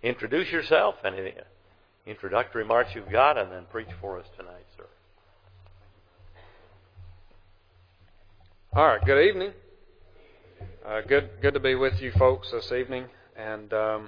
introduce yourself, any introductory remarks you've got, and then preach for us tonight, sir. All right, good evening. Good to be with you folks this evening. And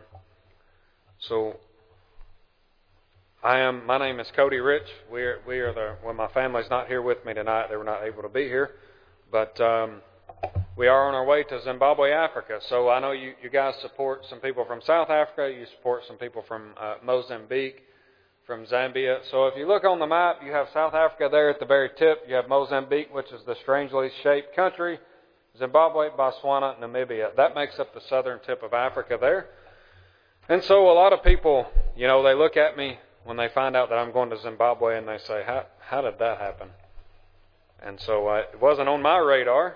my name is Cody Rich. My family's not here with me tonight. They were not able to be here. But we are on our way to Zimbabwe, Africa. So I know you guys support some people from South Africa. You support some people from Mozambique, from Zambia. So if you look on the map, you have South Africa there at the very tip. You have Mozambique, which is the strangely shaped country. Zimbabwe, Botswana, Namibia. That makes up the southern tip of Africa there. And so a lot of people, they look at me when they find out that I'm going to Zimbabwe and they say, how did that happen? And so it wasn't on my radar.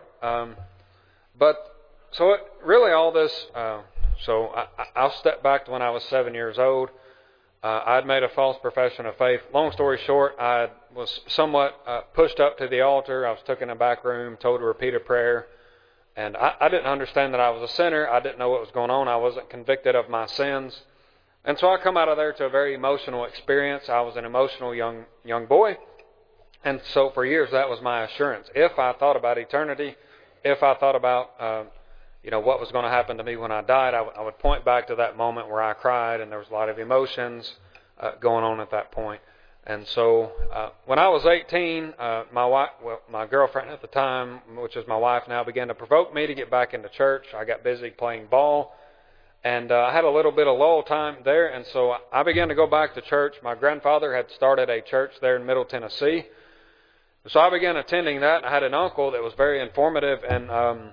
I'll step back to when I was 7 years old. I'd made a false profession of faith. Long story short, I was somewhat pushed up to the altar. I was took in a back room, told to repeat a prayer. And I didn't understand that I was a sinner. I didn't know what was going on. I wasn't convicted of my sins. And so I come out of there to a very emotional experience. I was an emotional young boy. And so for years that was my assurance. If I thought about eternity, if I thought about what was going to happen to me when I died, I would point back to that moment where I cried and there was a lot of emotions going on at that point. And so when I was 18, my girlfriend at the time, which is my wife now, began to provoke me to get back into church. I got busy playing ball, and I had a little bit of lull time there, and so I began to go back to church. My grandfather had started a church there in Middle Tennessee, so I began attending that. I had an uncle that was very informative and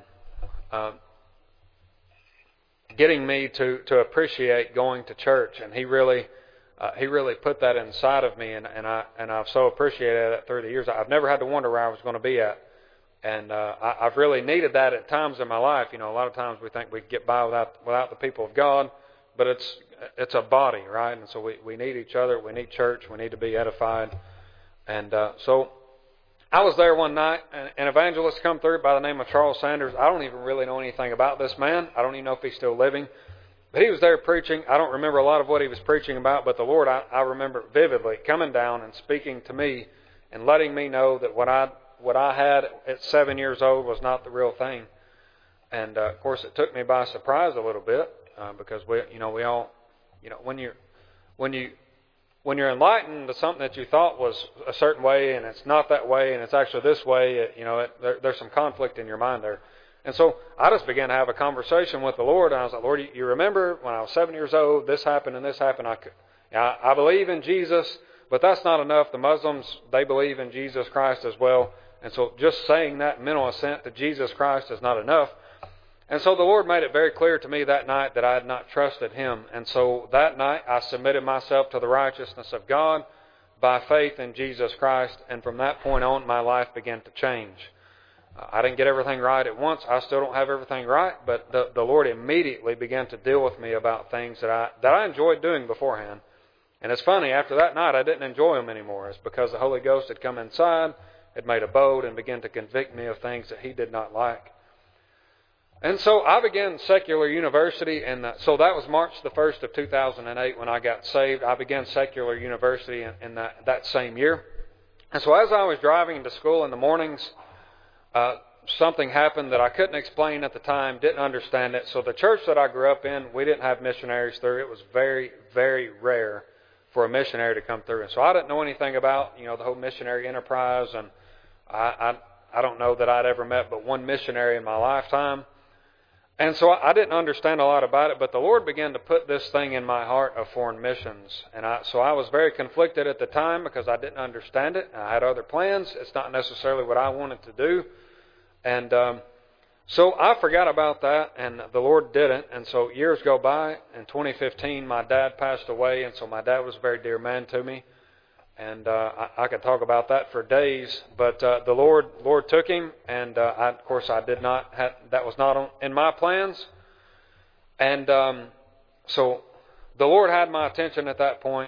getting me to appreciate going to church, and he really put that inside of me, and I've so appreciated it through the years. I've never had to wonder where I was going to be at, and I've really needed that at times in my life. A lot of times we think we get by without the people of God, but it's a body, right? And so we need each other. We need church. We need to be edified. And so I was there one night, and an evangelist come through by the name of Charles Sanders. I don't even really know anything about this man. I don't even know if he's still living. But he was there preaching. I don't remember a lot of what he was preaching about, but the Lord, I remember vividly coming down and speaking to me and letting me know that what I had at 7 years old was not the real thing. And of course, it took me by surprise a little bit because we all, when you're enlightened to something that you thought was a certain way and it's not that way and it's actually this way, there's some conflict in your mind there. And so I just began to have a conversation with the Lord, and I was like, Lord, you remember when I was 7 years old, this happened and this happened. I believe in Jesus, but that's not enough. The Muslims, they believe in Jesus Christ as well. And so just saying that mental assent to Jesus Christ is not enough. And so the Lord made it very clear to me that night that I had not trusted Him. And so that night I submitted myself to the righteousness of God by faith in Jesus Christ. And from that point on, my life began to change. I didn't get everything right at once. I still don't have everything right, but the Lord immediately began to deal with me about things that I enjoyed doing beforehand. And it's funny, after that night, I didn't enjoy them anymore. It's because the Holy Ghost had come inside, had made a abode, and began to convict me of things that He did not like. And so I began secular university, and so that was March the 1st of 2008 when I got saved. I began secular university in that same year. And so as I was driving to school in the mornings, something happened that I couldn't explain at the time, didn't understand it. So the church that I grew up in, we didn't have missionaries through. It was very, very rare for a missionary to come through. And so I didn't know anything about, the whole missionary enterprise. And I don't know that I'd ever met but one missionary in my lifetime. And so I didn't understand a lot about it, but the Lord began to put this thing in my heart of foreign missions. And so I was very conflicted at the time because I didn't understand it. I had other plans. It's not necessarily what I wanted to do. And so I forgot about that, and the Lord didn't. And so years go by. In 2015, my dad passed away, and so my dad was a very dear man to me. And I could talk about that for days, but the Lord took him, and of course I did not have, that was not in my plans. And so the Lord had my attention at that point,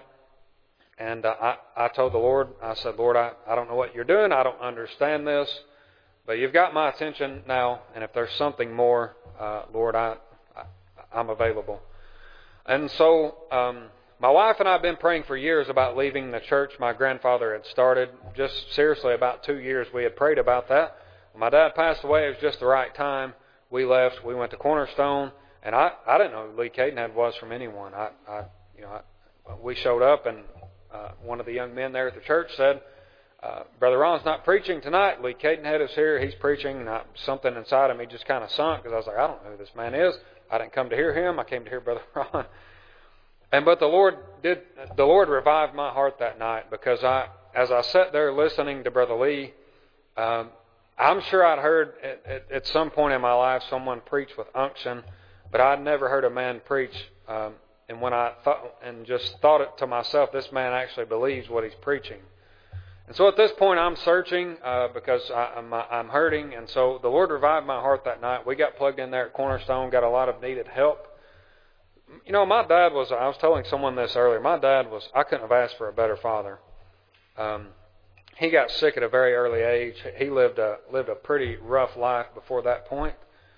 and I told the Lord, I said, Lord, I don't know what you're doing, I don't understand this, but you've got my attention now, and if there's something more, Lord, I'm available. And so my wife and I have been praying for years about leaving the church my grandfather had started. Just seriously, about 2 years we had prayed about that. When my dad passed away, it was just the right time. We left. We went to Cornerstone, and I didn't know who Lee Cadenhead was from anyone. We showed up, and one of the young men there at the church said, Brother Ron's not preaching tonight. Lee Cadenhead is here. He's preaching. And something inside of me just kind of sunk because I was like, I don't know who this man is. I didn't come to hear him. I came to hear Brother Ron. But the Lord revived my heart that night because as I sat there listening to Brother Lee, I'm sure I'd heard at some point in my life someone preach with unction, but I'd never heard a man preach. And when I thought it to myself, this man actually believes what he's preaching. And so at this point, I'm searching because I'm hurting. And so the Lord revived my heart that night. We got plugged in there at Cornerstone, got a lot of needed help. You know, my dad was, I was telling someone this earlier, my dad was, I couldn't have asked for a better father. He got sick at a very early age. He lived a pretty rough life before that point.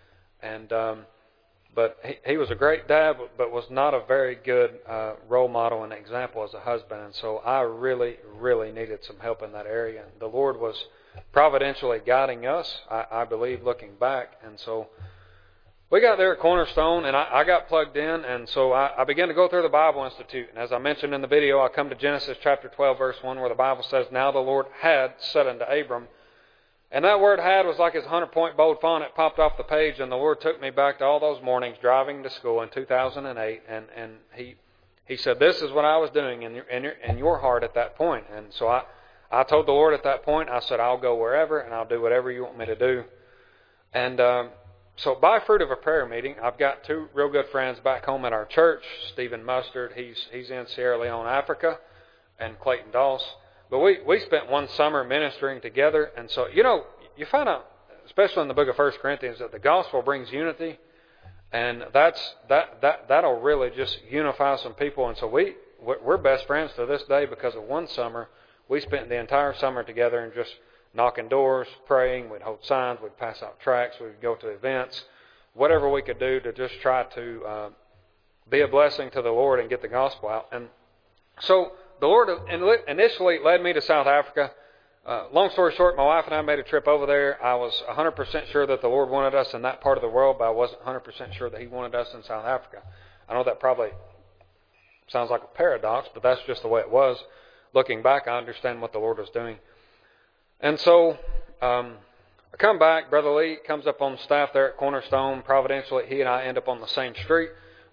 But he was a great dad, but was not a very good role model and example as a husband. And so I really, really needed some help in that area. And the Lord was providentially guiding us, I believe, looking back. And so we got there at Cornerstone, and I got plugged in. And so I began to go through the Bible Institute. And as I mentioned in the video, I come to Genesis chapter 12, verse 1, where the Bible says, Now the Lord had said unto Abram. And that word had was like his 100-point bold font. It popped off the page, and the Lord took me back to all those mornings driving to school in 2008. And He said, this is what I was doing in your heart at that point. And so I told the Lord at that point, I said, I'll go wherever, and I'll do whatever you want me to do. And so by fruit of a prayer meeting, I've got two real good friends back home at our church. Stephen Mustard, he's in Sierra Leone, Africa, and Clayton Doss. But we spent one summer ministering together. And so, you know, you find out, especially in the book of 1 Corinthians, that the gospel brings unity. And that'll really just unify some people. And so we're best friends to this day because of one summer. We spent the entire summer together and just knocking doors, praying. We'd hold signs. We'd pass out tracts. We'd go to events. Whatever we could do to just try to be a blessing to the Lord and get the gospel out. And so the Lord initially led me to South Africa. Long story short, my wife and I made a trip over there. I was 100% sure that the Lord wanted us in that part of the world, but I wasn't 100% sure that He wanted us in South Africa. I know that probably sounds like a paradox, but that's just the way it was. Looking back, I understand what the Lord was doing. And so I come back. Brother Lee comes up on staff there at Cornerstone. Providentially, he and I end up on the same street.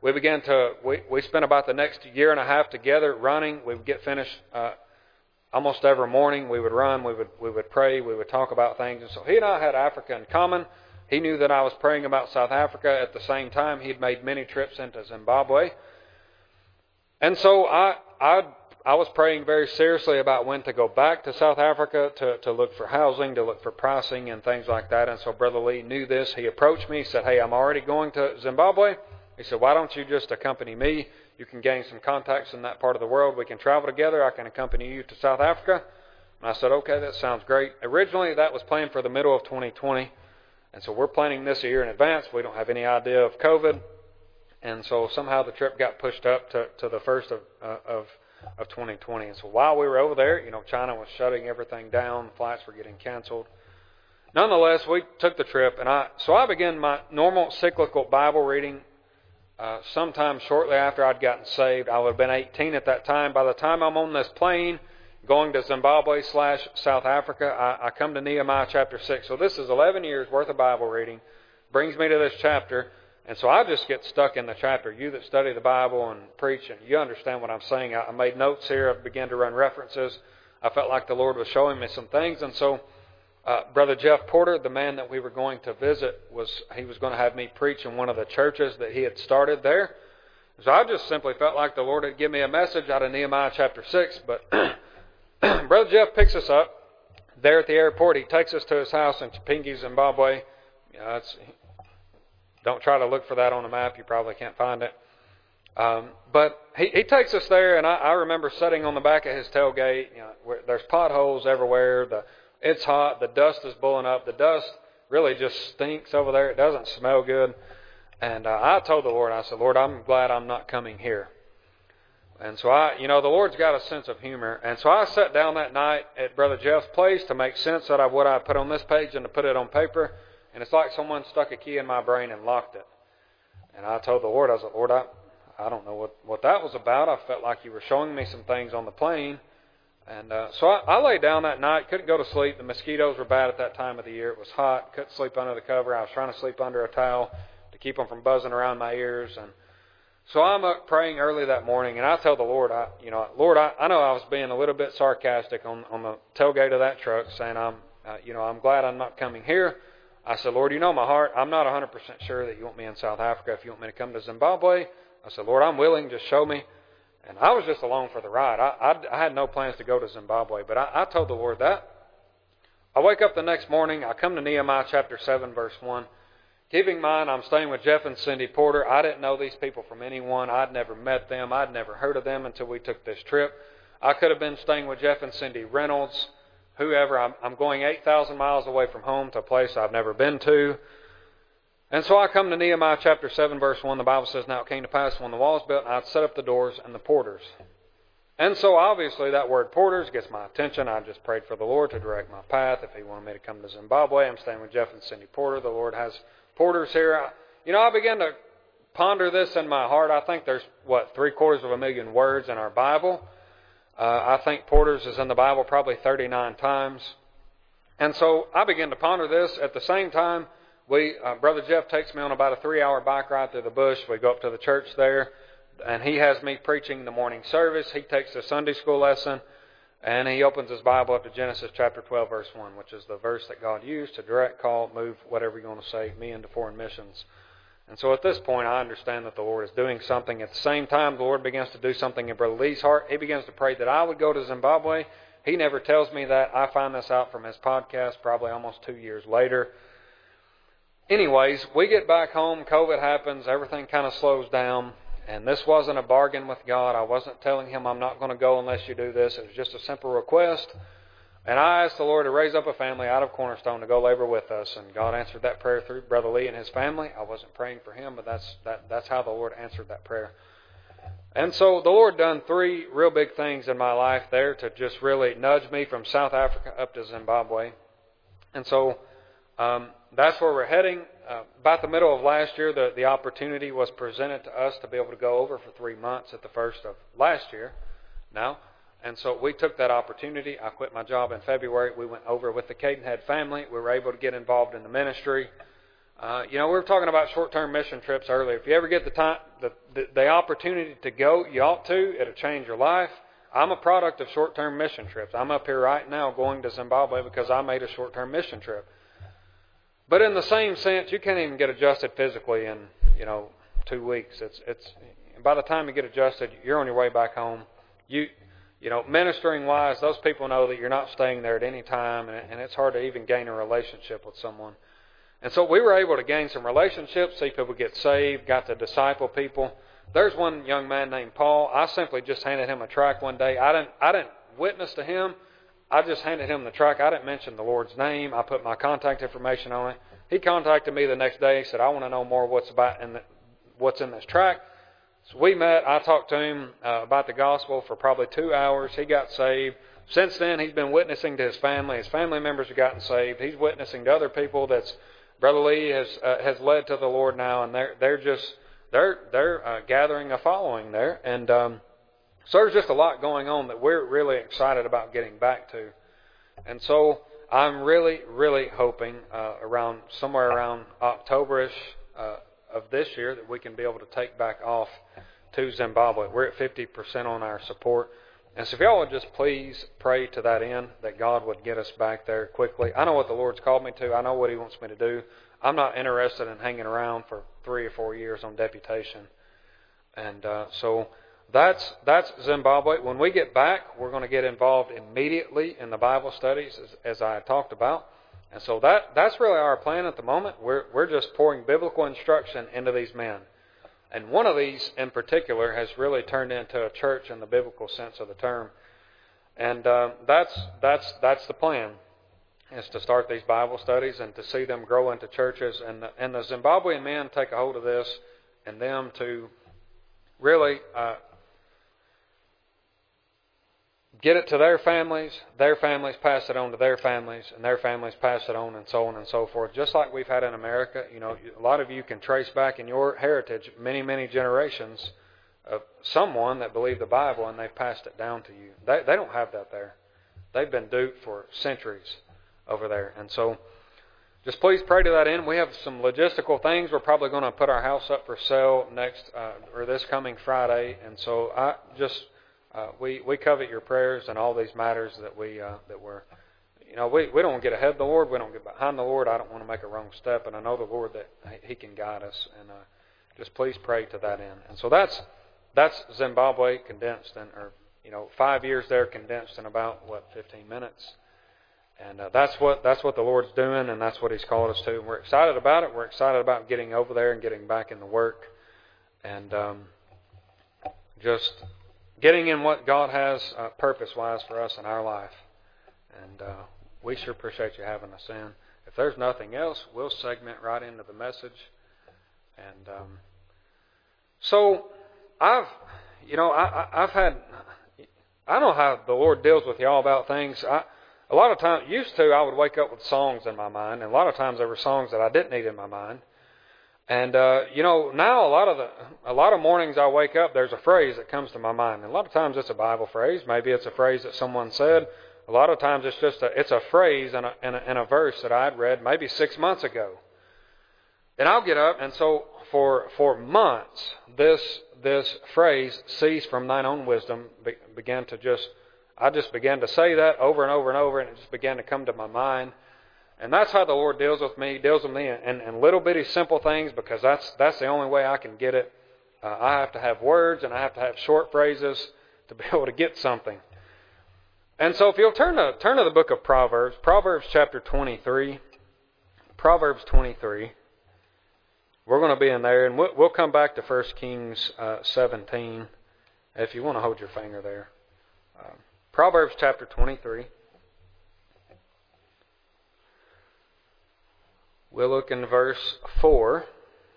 We spent about the next year and a half together running. We would get finished almost every morning. We would run. We would pray. We would talk about things. And so he and I had Africa in common. He knew that I was praying about South Africa. At the same time, he'd made many trips into Zimbabwe. And so I was praying very seriously about when to go back to South Africa to look for housing, to look for pricing and things like that. And so Brother Lee knew this. He approached me. He said, hey, I'm already going to Zimbabwe. He said, why don't you just accompany me? You can gain some contacts in that part of the world. We can travel together. I can accompany you to South Africa. And I said, okay, that sounds great. Originally, that was planned for the middle of 2020. And so we're planning this a year in advance. We don't have any idea of COVID. And so somehow the trip got pushed up to the first of 2020. And so while we were over there, you know, China was shutting everything down. Flights were getting canceled. Nonetheless, we took the trip. And I began my normal cyclical Bible reading sometime shortly after I'd gotten saved. I would have been 18 at that time. By the time I'm on this plane going to Zimbabwe/South Africa, I come to Nehemiah chapter 6. So this is 11 years worth of Bible reading. Brings me to this chapter. And so I just get stuck in the chapter. You that study the Bible and preach, and you understand what I'm saying. I made notes here. I began to run references. I felt like the Lord was showing me some things. And so Brother Jeff Porter, the man that we were going to visit, he was going to have me preach in one of the churches that he had started there. So I just simply felt like the Lord had given me a message out of Nehemiah chapter 6. But Brother Jeff picks us up there at the airport. He takes us to his house in Chipinge, Zimbabwe. Don't try to look for that on a map. You probably can't find it. But he takes us there, and I remember sitting on the back of his tailgate. You know, where there's potholes everywhere. It's hot. The dust is blowing up. The dust really just stinks over there. It doesn't smell good. And I told the Lord, I said, Lord, I'm glad I'm not coming here. And so the Lord's got a sense of humor. And so I sat down that night at Brother Jeff's place to make sense out of what I put on this page and to put it on paper. And it's like someone stuck a key in my brain and locked it. And I told the Lord, I said, Lord, I don't know what that was about. I felt like you were showing me some things on the plane. And so I lay down that night, couldn't go to sleep. The mosquitoes were bad at that time of the year. It was hot, couldn't sleep under the cover. I was trying to sleep under a towel to keep them from buzzing around my ears. And so I'm up praying early that morning, and I tell the Lord, Lord, I know I was being a little bit sarcastic on the tailgate of that truck, saying I'm glad I'm not coming here. I said, Lord, you know my heart. I'm not 100% sure that you want me in South Africa. If you want me to come to Zimbabwe, I said, Lord, I'm willing. Just show me. And I was just along for the ride. I had no plans to go to Zimbabwe, but I told the Lord that. I wake up the next morning. I come to Nehemiah chapter 7, verse 1. Keeping in mind, I'm staying with Jeff and Cindy Porter. I didn't know these people from anyone. I'd never met them. I'd never heard of them until we took this trip. I could have been staying with Jeff and Cindy Reynolds, whoever. I'm going 8,000 miles away from home to a place I've never been to. And so I come to Nehemiah chapter 7, verse 1. The Bible says, Now it came to pass when the wall was built, I'd set up the doors and the porters. And so obviously that word porters gets my attention. I just prayed for the Lord to direct my path. If He wanted me to come to Zimbabwe, I'm staying with Jeff and Cindy Porter. The Lord has porters here. I began to ponder this in my heart. I think there's, 750,000 words in our Bible. I think porters is in the Bible probably 39 times. And so I began to ponder this. At the same time, Brother Jeff takes me on about a 3-hour bike ride through the bush. We go up to the church there, and he has me preaching the morning service. He takes a Sunday school lesson, and he opens his Bible up to Genesis chapter 12, verse 1, which is the verse that God used to direct, call, move, whatever you want to say, me into foreign missions. And so at this point, I understand that the Lord is doing something. At the same time, the Lord begins to do something in Brother Lee's heart. He begins to pray that I would go to Zimbabwe. He never tells me that. I find this out from his podcast probably almost 2 years later. Anyways, we get back home. COVID happens. Everything kind of slows down. And this wasn't a bargain with God. I wasn't telling Him I'm not going to go unless you do this. It was just a simple request. And I asked the Lord to raise up a family out of Cornerstone to go labor with us. And God answered that prayer through Brother Lee and his family. I wasn't praying for him, but that's how the Lord answered that prayer. And so the Lord done 3 real big things in my life there to just really nudge me from South Africa up to Zimbabwe. And so that's where we're heading. About the middle of last year, the opportunity was presented to us to be able to go over for 3 months at the first of last year now. And so we took that opportunity. I quit my job in February. We went over with the Cadenhead family. We were able to get involved in the ministry. We were talking about short-term mission trips earlier. If you ever get the time, the opportunity to go, you ought to. It'll change your life. I'm a product of short-term mission trips. I'm up here right now going to Zimbabwe because I made a short-term mission trip. But in the same sense, you can't even get adjusted physically in 2 weeks. It's by the time you get adjusted, you're on your way back home. Ministering wise, those people know that you're not staying there at any time, and it's hard to even gain a relationship with someone. And so we were able to gain some relationships, see people get saved, got to disciple people. There's one young man named Paul. I simply just handed him a tract one day. I didn't witness to him. I just handed him the tract. I didn't mention the Lord's name. I put my contact information on it. He contacted me the next day. He said, I want to know more what's in this tract. So we met. I talked to him about the gospel for probably 2 hours. He got saved. Since then, he's been witnessing to his family. His family members have gotten saved. He's witnessing to other people. Brother Lee has led to the Lord now, and they're gathering a following there. And so there's just a lot going on that we're really excited about getting back to. And so I'm really, really hoping somewhere around October-ish of this year that we can be able to take back off to Zimbabwe. We're at 50% on our support. And so if y'all would just please pray to that end, that God would get us back there quickly. I know what the Lord's called me to. I know what He wants me to do. I'm not interested in hanging around for 3 or 4 years on deputation. And so that's Zimbabwe. When we get back, we're going to get involved immediately in the Bible studies, as I talked about. And so that's really our plan at the moment. We're just pouring biblical instruction into these men. And one of these in particular has really turned into a church in the biblical sense of the term. And that's the plan. is to start these Bible studies and to see them grow into churches. And the Zimbabwean men take a hold of this and them to really get it to their families pass it on to their families, and their families pass it on, and so on and so forth. Just like we've had in America, a lot of you can trace back in your heritage many, many generations of someone that believed the Bible, and they've passed it down to you. They don't have that there. They've been duped for centuries over there. And so just please pray to that end. We have some logistical things. We're probably going to put our house up for sale this coming Friday. And so we covet your prayers and all these matters that we don't want to get ahead of the Lord. We don't get behind the Lord. I don't want to make a wrong step. And I know the Lord that He can guide us. And just please pray to that end. And so that's Zimbabwe condensed, 5 years there condensed in about 15 minutes. And that's what the Lord's doing, and that's what He's called us to. And we're excited about it. We're excited about getting over there and getting back in the work, and just getting in what God has purpose-wise for us in our life. And we sure appreciate you having us in. If there's nothing else, we'll segment right into the message. And so I've had, I don't know how the Lord deals with y'all about things. A lot of times, I would wake up with songs in my mind, and a lot of times there were songs that I didn't need in my mind. And now a lot of mornings I wake up, there's a phrase that comes to my mind. And a lot of times it's a Bible phrase. Maybe it's a phrase that someone said. A lot of times it's a phrase in a verse that I'd read maybe 6 months ago. And I'll get up, and so for months this phrase, "Cease from thine own wisdom," I just began to say that over and over and over, and it just began to come to my mind. And that's how the Lord deals with me. He deals with me in little bitty simple things, because that's the only way I can get it. I have to have words, and I have to have short phrases to be able to get something. And so if you'll turn to the book of Proverbs, Proverbs chapter 23. Proverbs 23. We're going to be in there, and we'll come back to 1 Kings 17, if you want to hold your finger there. Proverbs chapter 23. We'll look in verse 4.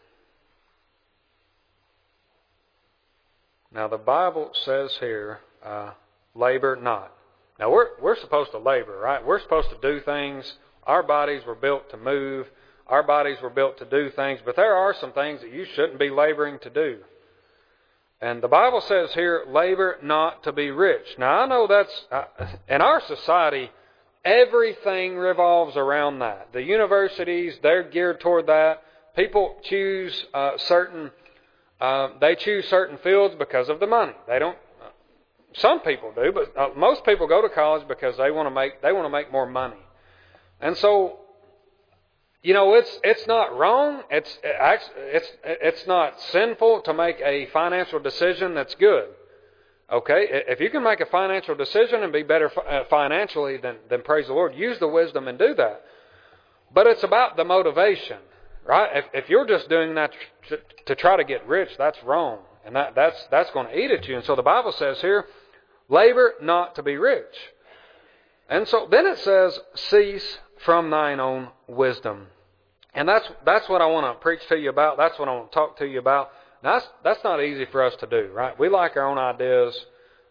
Now the Bible says here, labor not. Now we're supposed to labor, right? We're supposed to do things. Our bodies were built to move. Our bodies were built to do things. But there are some things that you shouldn't be laboring to do. And the Bible says here, labor not to be rich. Now I know that's, in our society, everything revolves around that. The universities, they're geared toward that. People choose certain fields because of the money. They don't. Some people do, but most people go to college because they want to make more money. And so, it's not wrong. It's not sinful to make a financial decision that's good. Okay, if you can make a financial decision and be better financially, then praise the Lord. Use the wisdom and do that. But it's about the motivation, right? If you're just doing that to try to get rich, that's wrong, and that's going to eat at you. And so the Bible says here, labor not to be rich. And so then it says, cease from thine own wisdom. And that's what I want to preach to you about. That's what I want to talk to you about. Now, that's not easy for us to do, right? We like our own ideas.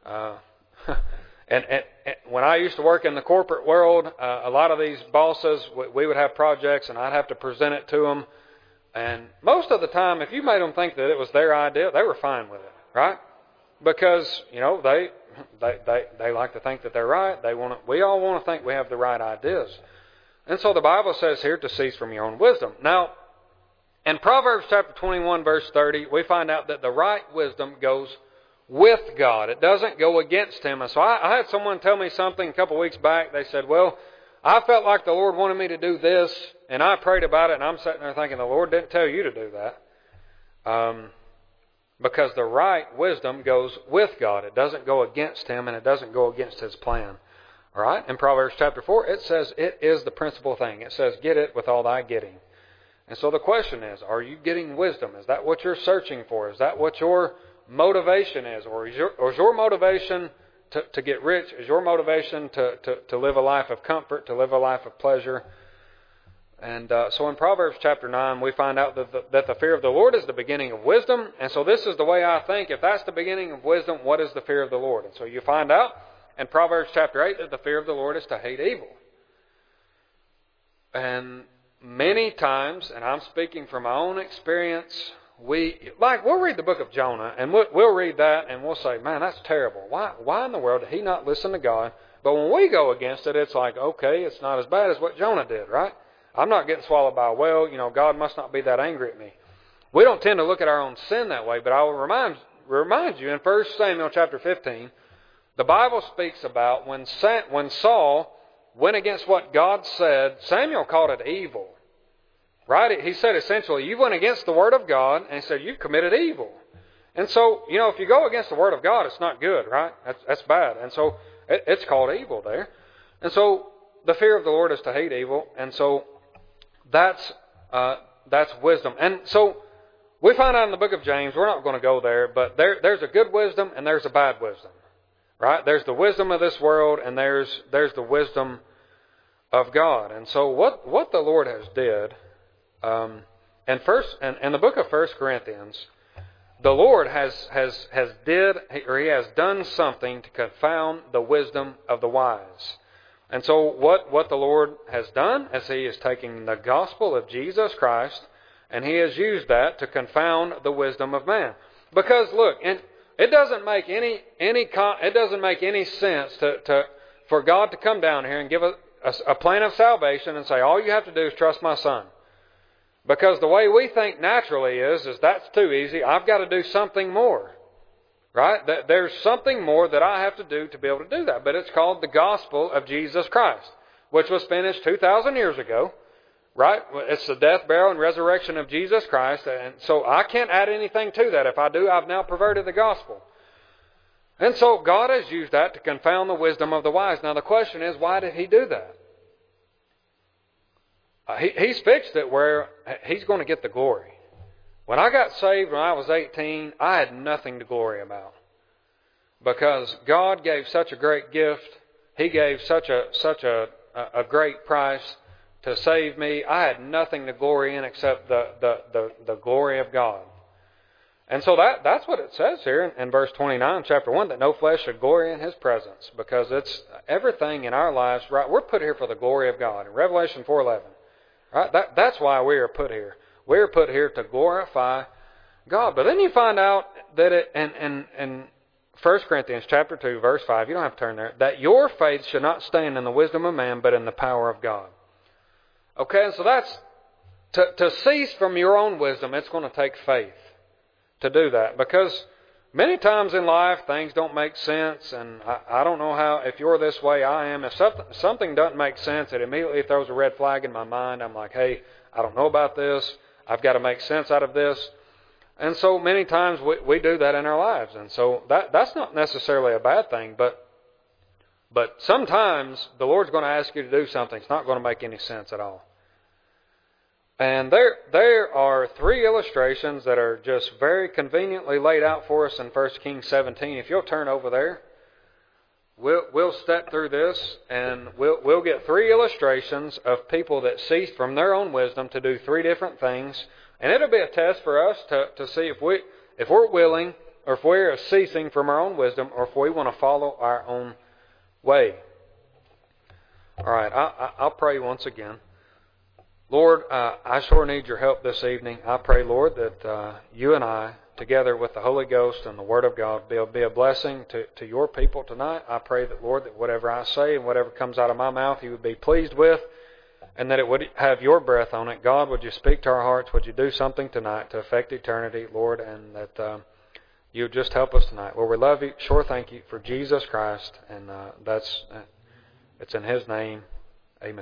And when I used to work in the corporate world, a lot of these bosses, we would have projects, and I'd have to present it to them. And most of the time, if you made them think that it was their idea, they were fine with it, right? Because they like to think that they're right. We all want to think we have the right ideas. And so the Bible says here to cease from your own wisdom. Now, in Proverbs chapter 21, verse 30, we find out that the right wisdom goes with God. It doesn't go against Him. And so I had someone tell me something a couple of weeks back. They said, well, I felt like the Lord wanted me to do this, and I prayed about it, and I'm sitting there thinking, the Lord didn't tell you to do that. Because the right wisdom goes with God. It doesn't go against Him, and it doesn't go against His plan. All right? In Proverbs chapter 4, it says it is the principal thing. It says, get it with all thy getting. And so the question is, are you getting wisdom? Is that what you're searching for? Is that what your motivation is? Or is your motivation to get rich? Is your motivation to live a life of comfort, to live a life of pleasure? And so in Proverbs chapter 9, we find out that the fear of the Lord is the beginning of wisdom. And so this is the way I think. If that's the beginning of wisdom, what is the fear of the Lord? And so you find out in Proverbs chapter 8 that the fear of the Lord is to hate evil. And many times, and I'm speaking from my own experience, we'll read the book of Jonah, and we'll read that, and we'll say, man, that's terrible. Why in the world did he not listen to God? But when we go against it, it's like, okay, it's not as bad as what Jonah did, right? I'm not getting swallowed by a whale. God must not be that angry at me. We don't tend to look at our own sin that way, but I will remind you in 1 Samuel chapter 15, the Bible speaks about when Saul went against what God said, Samuel called it evil. Right? He said essentially, you went against the Word of God, and he said, you've committed evil. And so, if you go against the Word of God, it's not good, right? That's bad. And so, it's called evil there. And so, the fear of the Lord is to hate evil. And so, that's wisdom. And so, we find out in the book of James, we're not going to go there, but there's a good wisdom and there's a bad wisdom. Right? There's the wisdom of this world and there's the wisdom of God. And so what the Lord has did, in the book of 1 Corinthians, the Lord has done something to confound the wisdom of the wise. And so what the Lord has done is He is taking the gospel of Jesus Christ and He has used that to confound the wisdom of man. Because look, it doesn't make any sense for God to come down here and give a plan of salvation and say, all you have to do is trust my Son. Because the way we think naturally is that's too easy. I've got to do something more. Right? There's something more that I have to do to be able to do that. But it's called the gospel of Jesus Christ, which was finished 2,000 years ago. Right? It's the death, burial, and resurrection of Jesus Christ. And so I can't add anything to that. If I do, I've now perverted the gospel. And so God has used that to confound the wisdom of the wise. Now the question is, why did He do that? He's fixed it where He's going to get the glory. When I got saved when I was 18, I had nothing to glory about. Because God gave such a great gift. He gave such a great price to save me. I had nothing to glory in except the glory of God. And so that's what it says here in verse 29, chapter 1, that no flesh should glory in His presence. Because it's everything in our lives, right? We're put here for the glory of God. In Revelation 4:11. Right? That's why we are put here. We are put here to glorify God. But then you find out that in 1 Corinthians chapter 2, verse 5, you don't have to turn there, that your faith should not stand in the wisdom of man, but in the power of God. Okay, and so that's, to cease from your own wisdom, it's going to take faith to do that. Because many times in life, things don't make sense, and I don't know how, if you're this way, I am. If something doesn't make sense, it immediately throws a red flag in my mind. I'm like, hey, I don't know about this. I've got to make sense out of this. And so many times we do that in our lives. And so that's not necessarily a bad thing, but sometimes the Lord's going to ask you to do something. It's not going to make any sense at all. And there are 3 illustrations that are just very conveniently laid out for us in 1 Kings 17. If you'll turn over there, we'll step through this, and we'll get 3 illustrations of people that ceased from their own wisdom to do 3 different things. And it'll be a test for us to see if we're willing, or if we're ceasing from our own wisdom, or if we want to follow our own way. All right, I'll pray once again. Lord, I sure need your help this evening. I pray, Lord, that you and I, together with the Holy Ghost and the Word of God, will be a blessing to your people tonight. I pray that, Lord, that whatever I say and whatever comes out of my mouth, you would be pleased with, and that it would have your breath on it. God, would you speak to our hearts? Would you do something tonight to affect eternity, Lord, and that you would just help us tonight. Lord, we love you. Sure, thank you for Jesus Christ, and it's in His name. Amen.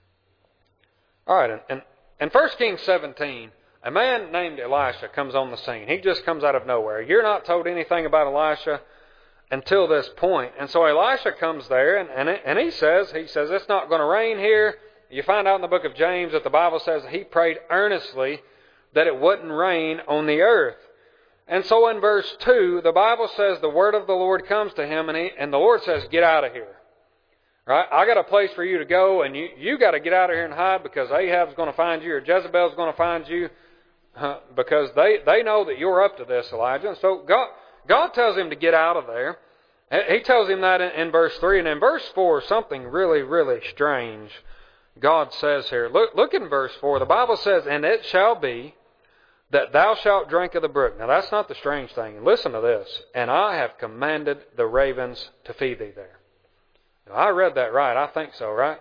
All right, and in 1 Kings 17, a man named Elisha comes on the scene. He just comes out of nowhere. You're not told anything about Elisha until this point. And so Elisha comes there, and he says, it's not going to rain here. You find out in the book of James that the Bible says he prayed earnestly that it wouldn't rain on the earth. And so in verse 2, the Bible says the word of the Lord comes to him, and the Lord says, get out of here. Right? I got a place for you to go, and you got to get out of here and hide, because Ahab's going to find you, or Jezebel's going to find you, because they know that you're up to this, Elijah. And so God tells him to get out of there. He tells him that in verse 3. And in verse 4, something really, really strange God says here. Look in verse 4. The Bible says, and it shall be that thou shalt drink of the brook. Now that's not the strange thing. Listen to this. And I have commanded the ravens to feed thee there. Now, I read that right. I think so, right?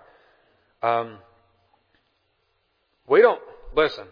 We don't, listen,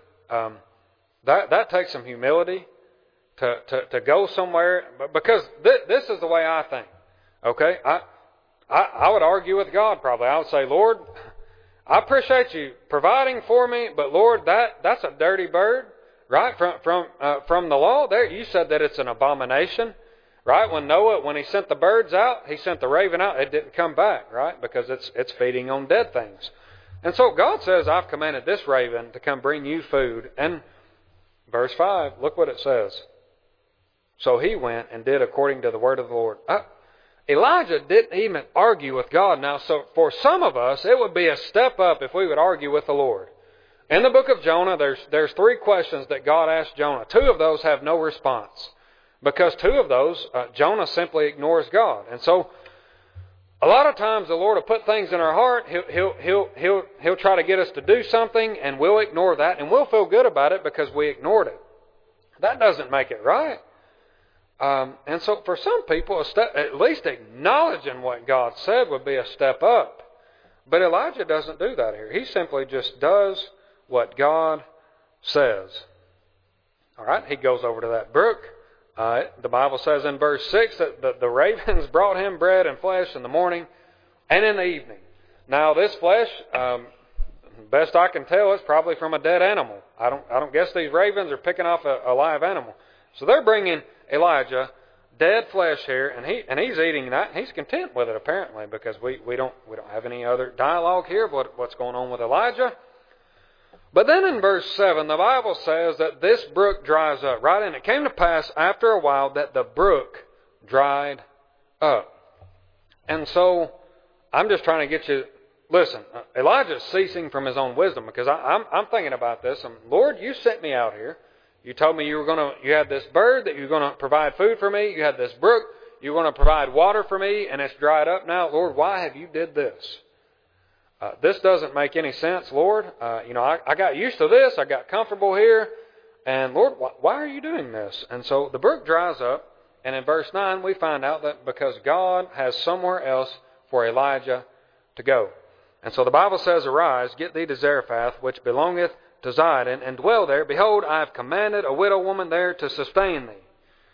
that takes some humility to go somewhere, because this is the way I think. Okay? I would argue with God probably. I would say, Lord, I appreciate you providing for me, but Lord, that's a dirty bird, right? From the law there, you said that it's an abomination, right? When Noah, when he sent the birds out, he sent the raven out, it didn't come back, right? Because it's feeding on dead things. And so God says, I've commanded this raven to come bring you food. And verse 5, look what it says. So he went and did according to the word of the Lord. Elijah didn't even argue with God. Now, so for some of us, it would be a step up if we would argue with the Lord. In the book of Jonah, there's 3 questions that God asked Jonah. 2 of those have no response, because 2 of those, Jonah simply ignores God. And so, a lot of times the Lord will put things in our heart. He'll try to get us to do something, and we'll ignore that, and we'll feel good about it because we ignored it. That doesn't make it right. And so for some people, at least acknowledging what God said would be a step up. But Elijah doesn't do that here. He simply just does what God says. All right, he goes over to that brook. The Bible says in verse 6 that the ravens brought him bread and flesh in the morning and in the evening. Now this flesh, best I can tell, is probably from a dead animal. I don't guess these ravens are picking off a live animal. So they're bringing Elijah dead flesh here, and he's eating that. He's content with it apparently, because we don't have any other dialogue here of what's going on with Elijah. But then in verse 7, the Bible says that this brook dries up, right? And it came to pass after a while that the brook dried up. And so I'm just trying to get you, listen, Elijah's ceasing from his own wisdom, because I'm thinking about this. Lord, you sent me out here. You told me you had this bird that you were going to provide food for me. You had this brook. You were going to provide water for me, and it's dried up now. Lord, why have you did this? This doesn't make any sense, Lord. I got used to this. I got comfortable here. And Lord, why are you doing this? And so the brook dries up. And in verse 9, we find out that because God has somewhere else for Elijah to go. And so the Bible says, arise, get thee to Zarephath, which belongeth to Zidon, and dwell there. Behold, I have commanded a widow woman there to sustain thee.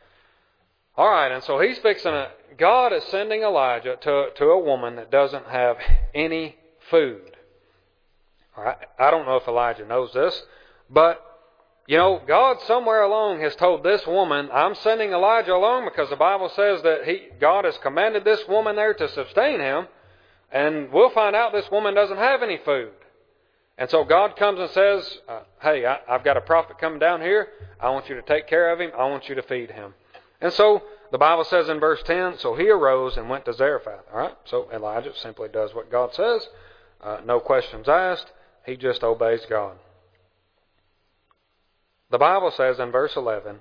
All right, and so God is sending Elijah to a woman that doesn't have any food. All right, I don't know if Elijah knows this, but, God somewhere along has told this woman, I'm sending Elijah along because the Bible says that God has commanded this woman there to sustain him, and we'll find out this woman doesn't have any food. And so God comes and says, hey, I've got a prophet coming down here. I want you to take care of him. I want you to feed him. And so the Bible says in verse 10, so he arose and went to Zarephath. All right, so Elijah simply does what God says. No questions asked. He just obeys God. The Bible says in verse 11,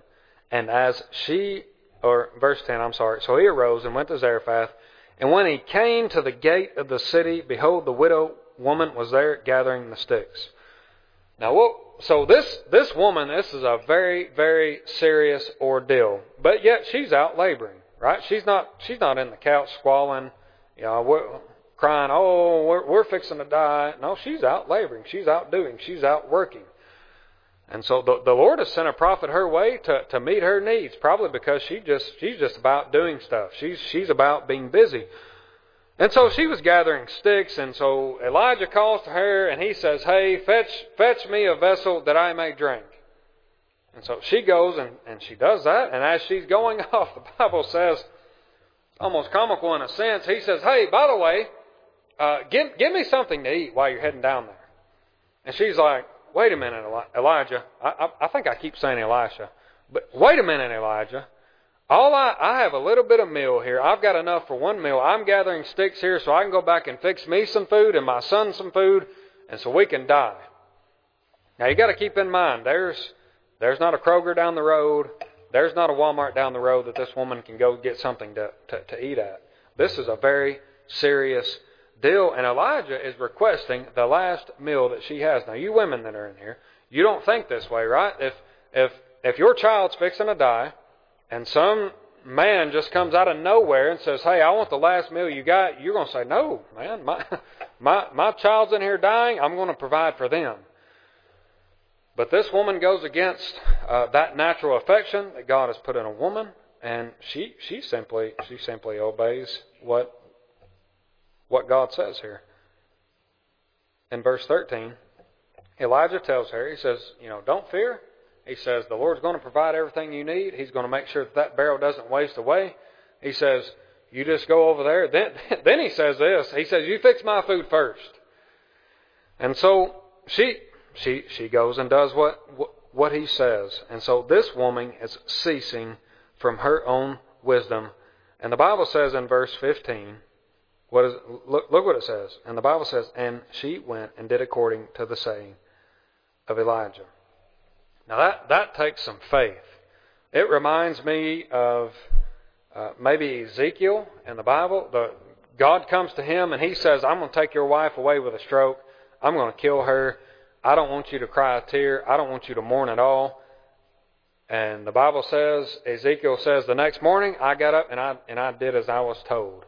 verse 10, so he arose and went to Zarephath. And when he came to the gate of the city, behold, the widow woman was there gathering the sticks. Now, so this woman, this is a very, very serious ordeal. But yet she's out laboring, right? She's not in the couch squalling, crying, we're fixing to die. No, she's out laboring. She's out doing. She's out working. And so the Lord has sent a prophet her way to meet her needs, probably because she's just about doing stuff. She's about being busy. And so she was gathering sticks, and so Elijah calls to her, and he says, hey, fetch me a vessel that I may drink. And so she goes, and she does that, and as she's going off, the Bible says, almost comical in a sense, he says, hey, by the way, give me something to eat while you're heading down there. And she's like, wait a minute, Elijah. I think I keep saying Elisha. But wait a minute, Elijah. I have a little bit of meal here. I've got enough for one meal. I'm gathering sticks here so I can go back and fix me some food and my son some food, and so we can die. Now you got to keep in mind, there's not a Kroger down the road. There's not a Walmart down the road that this woman can go get something to eat at. This is a very serious deal, and Elijah is requesting the last meal that she has. Now, you women that are in here, you don't think this way, right? If your child's fixing to die, and some man just comes out of nowhere and says, "Hey, I want the last meal you got," you're going to say, "No, man, my child's in here dying. I'm going to provide for them." But this woman goes against that natural affection that God has put in a woman, and she simply obeys what God says here. In verse 13, Elijah tells her, he says, "Don't fear." He says, "The Lord's going to provide everything you need. He's going to make sure that barrel doesn't waste away." He says, "You just go over there." Then he says this. He says, "You fix my food first." And so she goes and does what he says. And so this woman is ceasing from her own wisdom. And the Bible says in verse 15, look what it says. And the Bible says, "And she went and did according to the saying of Elijah." Now that takes some faith. It reminds me of maybe Ezekiel in the Bible. God comes to him and he says, "I'm going to take your wife away with a stroke. I'm going to kill her. I don't want you to cry a tear. I don't want you to mourn at all." And the Bible says, Ezekiel says, "The next morning I got up and I did as I was told."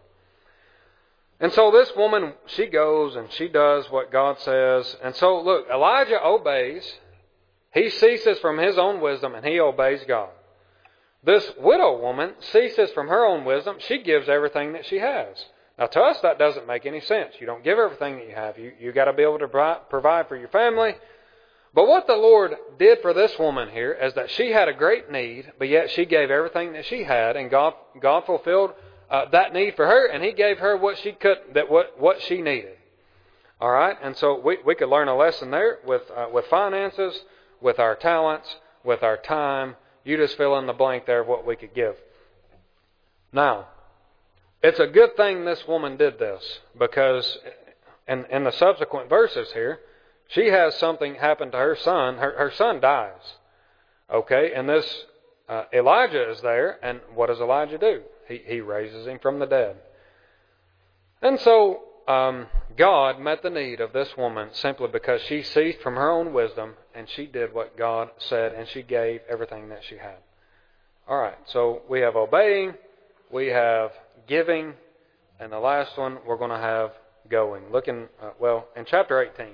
And so this woman, she goes and she does what God says. And so look, Elijah obeys. He ceases from his own wisdom and he obeys God. This widow woman ceases from her own wisdom. She gives everything that she has. Now to us that doesn't make any sense. You don't give everything that you have. You got to be able to provide for your family. But what the Lord did for this woman here is that she had a great need, but yet she gave everything that she had, and God fulfilled that need for her, and He gave her what she could, what she needed. All right, and so we could learn a lesson there with finances, with our talents, with our time. You just fill in the blank there of what we could give. Now, it's a good thing this woman did this, because in the subsequent verses here, she has something happen to her son. Her son dies. Okay, and this Elijah is there, and what does Elijah do? He raises him from the dead. And so God met the need of this woman simply because she ceased from her own wisdom and she did what God said and she gave everything that she had. All right, so we have obeying, we have giving, and the last one we're going to have going. Looking, in chapter 18,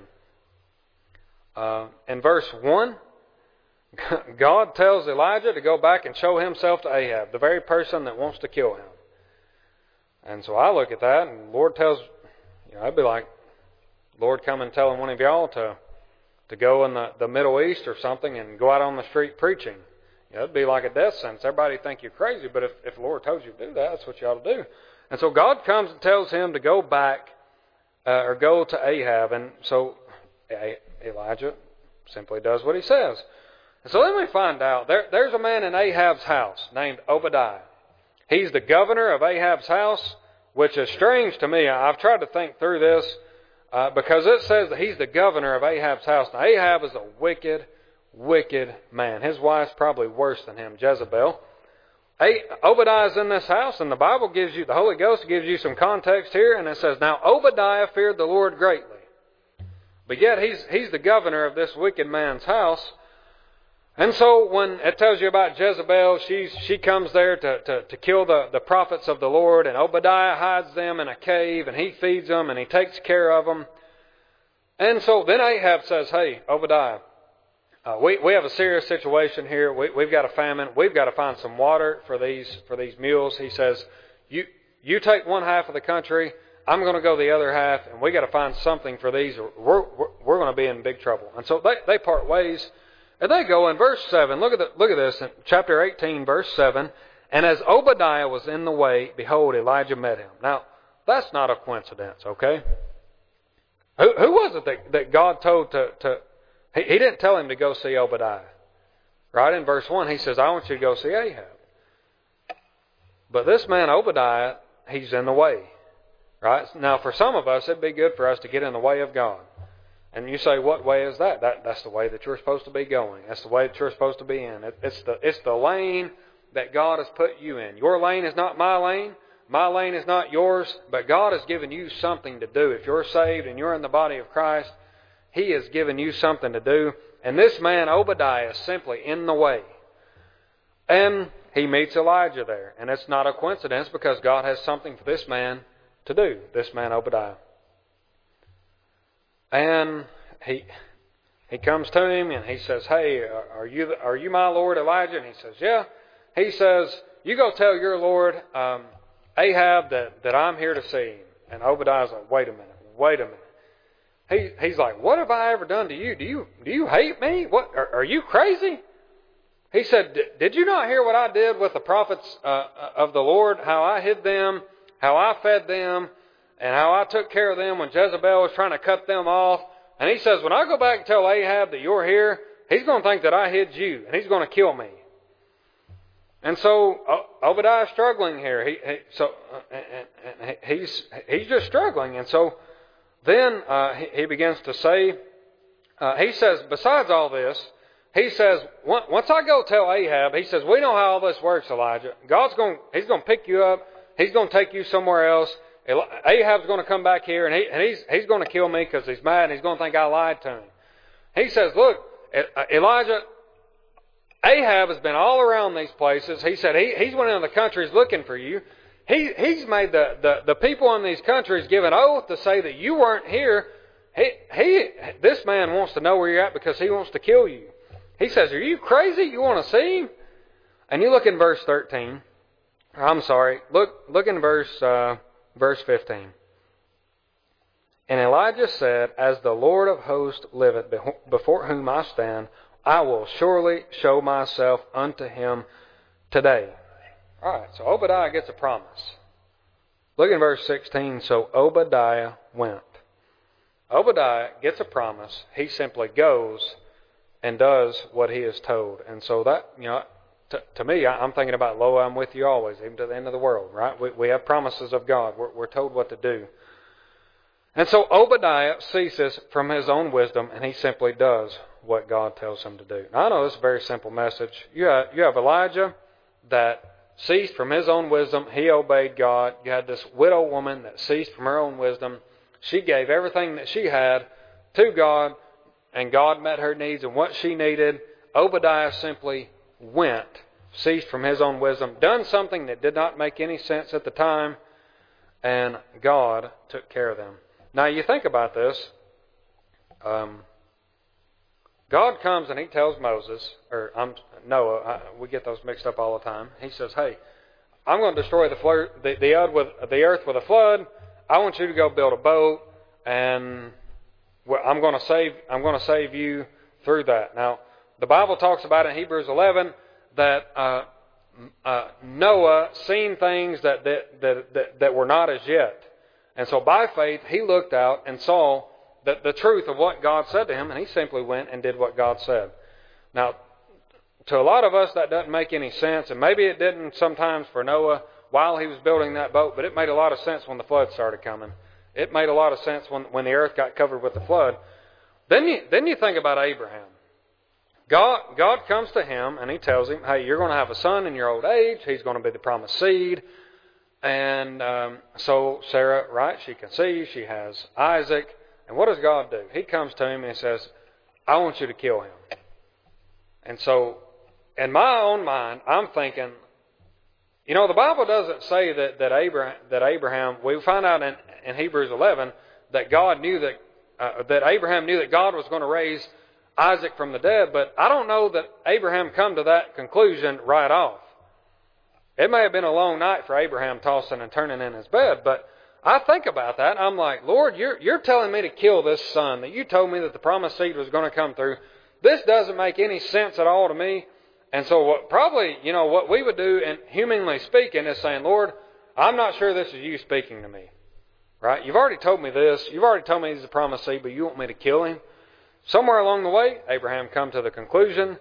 in verse 1, God tells Elijah to go back and show himself to Ahab, the very person that wants to kill him. And so I look at that, and the Lord tells, I'd be like, Lord, come and telling one of y'all to go in the Middle East or something and go out on the street preaching. It'd be like a death sentence. Everybody would think you're crazy, but if the Lord told you to do that, that's what you ought to do. And so God comes and tells him to go back or go to Ahab. And so Elijah simply does what he says. And so then we find out there's a man in Ahab's house named Obadiah. He's the governor of Ahab's house, which is strange to me. I've tried to think through this because it says that he's the governor of Ahab's house. Now, Ahab is a wicked, wicked man. His wife's probably worse than him, Jezebel. Obadiah's in this house, and the Holy Ghost gives you some context here, and it says, "Now Obadiah feared the Lord greatly." But yet he's the governor of this wicked man's house. And so when it tells you about Jezebel, she comes there to kill the prophets of the Lord, and Obadiah hides them in a cave, and he feeds them, and he takes care of them. And so then Ahab says, "Hey, Obadiah, we have a serious situation here. We've got a famine. We've got to find some water for these mules." He says, "You take one half of the country. I'm going to go the other half, and we got to find something for these. We're going to be in big trouble." And so they part ways. And they go in verse 7, look at this, in chapter 18, verse 7, "And as Obadiah was in the way, behold, Elijah met him." Now, that's not a coincidence, okay? Who was it that God told to he didn't tell him to go see Obadiah. Right in verse 1, he says, I want you to go see Ahab. But this man, Obadiah, he's in the way. Right? Now, for some of us, it'd be good for us to get in the way of God. And you say, what way is that? That's the way that you're supposed to be going. That's the way that you're supposed to be in. It's the lane that God has put you in. Your lane is not my lane. My lane is not yours. But God has given you something to do. If you're saved and you're in the body of Christ, He has given you something to do. And this man, Obadiah, is simply in the way. And he meets Elijah there. And it's not a coincidence because God has something for this man to do, this man Obadiah. And he comes to him and he says, hey, are you my Lord Elijah? And he says, yeah. He says, you go tell your Lord Ahab that I'm here to see him. And Obadiah's like, wait a minute. He's like, what have I ever done to you? Do you hate me? What are you crazy? He said, did you not hear what I did with the prophets of the Lord? How I hid them, how I fed them, and how I took care of them when Jezebel was trying to cut them off. And he says, when I go back and tell Ahab that you're here, he's going to think that I hid you, and he's going to kill me. And so Obadiah's struggling here. He's just struggling. And so then he begins to say, he says, besides all this, he says, once I go tell Ahab, he says, we know how all this works, Elijah. He's going to pick you up. He's going to take you somewhere else. Ahab's going to come back here, and he's going to kill me because he's mad, and he's going to think I lied to him. He says, look, Elijah, Ahab has been all around these places. He said he's went into the countries looking for you. He's made the people in these countries give an oath to say that you weren't here. This man wants to know where you're at because he wants to kill you. He says, are you crazy? You want to see him? And you look in verse 13. I'm sorry. Look in verse 15. And Elijah said, as the Lord of hosts liveth, before whom I stand, I will surely show myself unto him today. All right, so Obadiah gets a promise. Look in verse 16. So Obadiah went. Obadiah gets a promise. He simply goes and does what he is told. And so that, to me, I'm thinking about, lo, I'm with you always, even to the end of the world, right? We have promises of God. We're told what to do. And so Obadiah ceases from his own wisdom, and he simply does what God tells him to do. Now, I know this is a very simple message. You have Elijah that ceased from his own wisdom. He obeyed God. You had this widow woman that ceased from her own wisdom. She gave everything that she had to God, and God met her needs and what she needed. Obadiah simply went, ceased from his own wisdom, done something that did not make any sense at the time, and God took care of them. Now, you think about this. God comes and He tells Moses, Noah, we get those mixed up all the time. He says, hey, I'm going to destroy the earth with a flood. I want you to go build a boat, and I'm going to save you through that. Now, the Bible talks about in Hebrews 11 that Noah seen things that were not as yet. And so by faith, he looked out and saw the truth of what God said to him, and he simply went and did what God said. Now, to a lot of us, that doesn't make any sense, and maybe it didn't sometimes for Noah while he was building that boat, but it made a lot of sense when the flood started coming. It made a lot of sense when the earth got covered with the flood. Then you think about Abraham. God comes to him and He tells him, hey, you're going to have a son in your old age. He's going to be the promised seed. And so Sarah, right, she conceives. She has Isaac. And what does God do? He comes to him and He says, I want you to kill him. And so in my own mind, I'm thinking, the Bible doesn't say that Abraham, we find out in Hebrews 11 that God knew that Abraham knew that God was going to raise Isaac from the dead, but I don't know that Abraham come to that conclusion right off. It may have been a long night for Abraham tossing and turning in his bed, but I think about that. I'm like, Lord, you're telling me to kill this son that you told me that the promised seed was going to come through. This doesn't make any sense at all to me. And so what we would do, and humanly speaking, is saying, Lord, I'm not sure this is you speaking to me. Right? You've already told me this. You've already told me he's a promised seed, but you want me to kill him? Somewhere along the way, Abraham come to the conclusion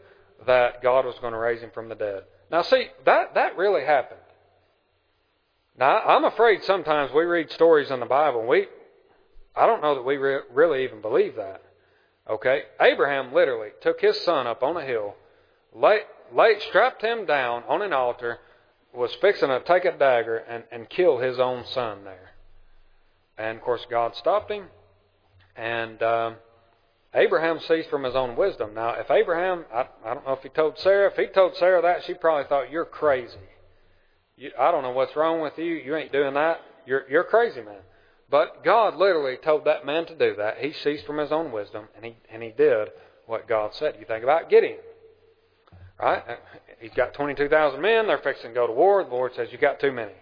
that God was going to raise him from the dead. Now see, that really happened. Now, I'm afraid sometimes we read stories in the Bible, and I don't know that we really even believe that. Okay? Abraham literally took his son up on a hill, strapped him down on an altar, was fixing to take a dagger and kill his own son there. And, of course, God stopped him, and Abraham ceased from his own wisdom. Now, if Abraham, I don't know if he told Sarah, if he told Sarah that, she probably thought, you're crazy. I don't know what's wrong with you. You ain't doing that. You're crazy, man. But God literally told that man to do that. He ceased from his own wisdom, and he did what God said. You think about Gideon, right? He's got 22,000 men. They're fixing to go to war. The Lord says, you got too many.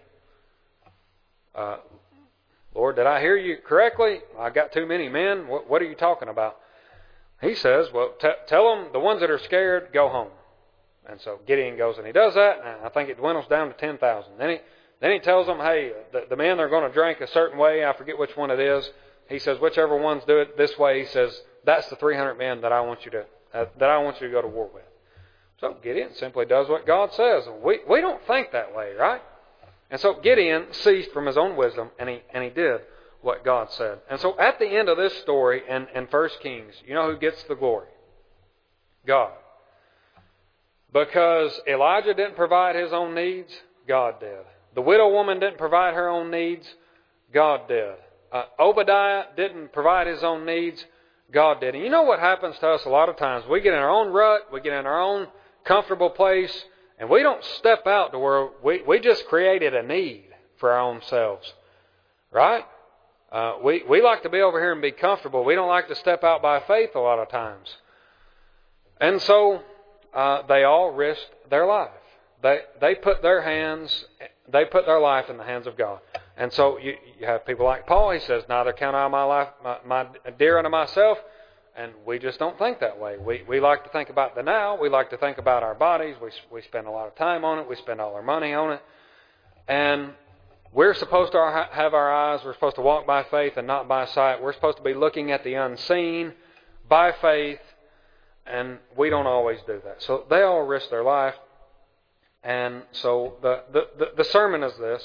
Lord, did I hear you correctly? I got too many men. What are you talking about? He says, well, tell them, the ones that are scared, go home. And so Gideon goes and he does that, and I think it dwindles down to 10,000. Then he tells them, hey, the men are going to drink a certain way. I forget which one it is. He says, whichever ones do it this way, he says, that's the 300 men that I want you to go to war with. So Gideon simply does what God says. We don't think that way, right? And so Gideon ceased from his own wisdom, and he did what God said. And so at the end of this story in 1 Kings, you know who gets the glory? God. Because Elijah didn't provide his own needs, God did. The widow woman didn't provide her own needs, God did. Obadiah didn't provide his own needs, God did. And you know what happens to us a lot of times? We get in our own rut, we get in our own comfortable place, and we don't step out to where we just created a need for our own selves. Right? We like to be over here and be comfortable. We don't like to step out by faith a lot of times. And so they all risked their life. They put their life in the hands of God. And so you have people like Paul. He says, neither count I my life my dear unto myself. And we just don't think that way. We like to think about the now. We like to think about our bodies. We spend a lot of time on it. We spend all our money on it. And we're supposed to have our eyes. We're supposed to walk by faith and not by sight. We're supposed to be looking at the unseen by faith. And we don't always do that. So they all risk their life. And so the sermon is this.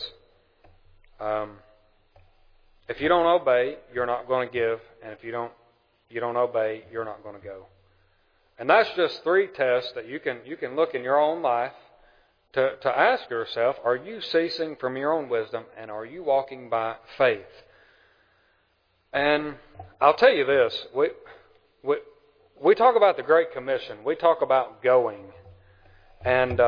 If you don't obey, you're not going to give. And if you don't obey, you're not going to go. And that's just 3 tests that you can look in your own life to ask yourself, are you ceasing from your own wisdom and are you walking by faith? And I'll tell you this, we talk about the Great Commission. We talk about going. And,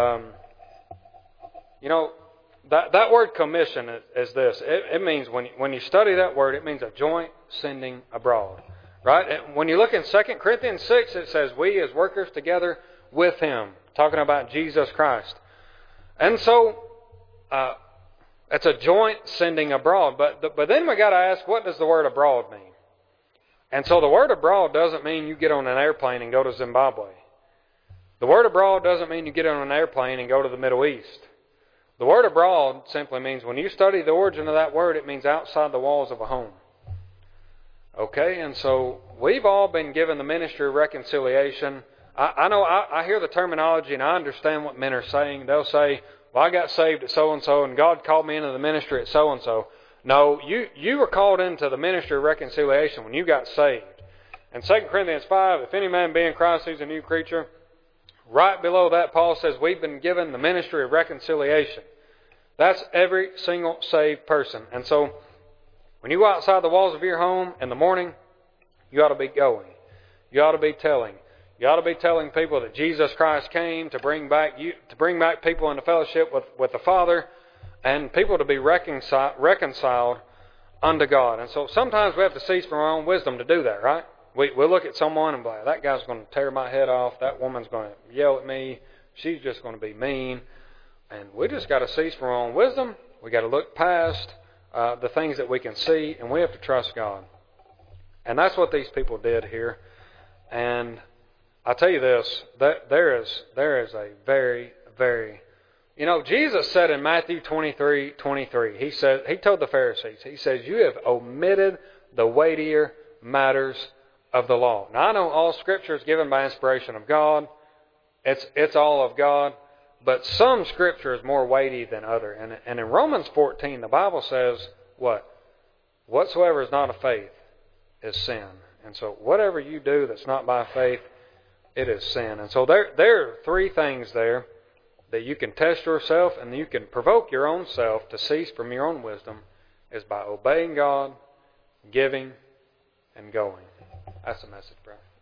that word commission is this. It means, when you study that word, it means a joint sending abroad. Right? When you look in 2 Corinthians 6, it says, we as workers together with Him. Talking about Jesus Christ. And so, it's a joint sending abroad. But then we got to ask, what does the word abroad mean? And so the word abroad doesn't mean you get on an airplane and go to Zimbabwe. The word abroad doesn't mean you get on an airplane and go to the Middle East. The word abroad simply means, when you study the origin of that word, it means outside the walls of a home. Okay, and so we've all been given the ministry of reconciliation. I know I hear the terminology and I understand what men are saying. They'll say, well, I got saved at so-and-so and God called me into the ministry at so-and-so. No, you were called into the ministry of reconciliation when you got saved. In 2 Corinthians 5, if any man be in Christ, he's a new creature. Right below that, Paul says we've been given the ministry of reconciliation. That's every single saved person. And so, when you go outside the walls of your home in the morning, you ought to be going. You ought to be telling. You ought to be telling people that Jesus Christ came to bring back people into fellowship with the Father, and people to be reconciled unto God. And so sometimes we have to cease from our own wisdom to do that, right? We look at someone and be like, that guy's going to tear my head off. That woman's going to yell at me. She's just going to be mean. And we just got to cease from our own wisdom. We got to look past the things that we can see, and we have to trust God. And that's what these people did here. And I'll tell you this, that there is a very, very... Jesus said in Matthew 23:23, He told the Pharisees, He says, you have omitted the weightier matters of the law. Now, I know all Scripture is given by inspiration of God, It's all of God. But some Scripture is more weighty than other. And in Romans 14, the Bible says what? Whatsoever is not of faith is sin. And so whatever you do that's not by faith, it is sin. And so there are three things there that you can test yourself and you can provoke your own self to cease from your own wisdom, is by obeying God, giving, and going. That's the message, brother.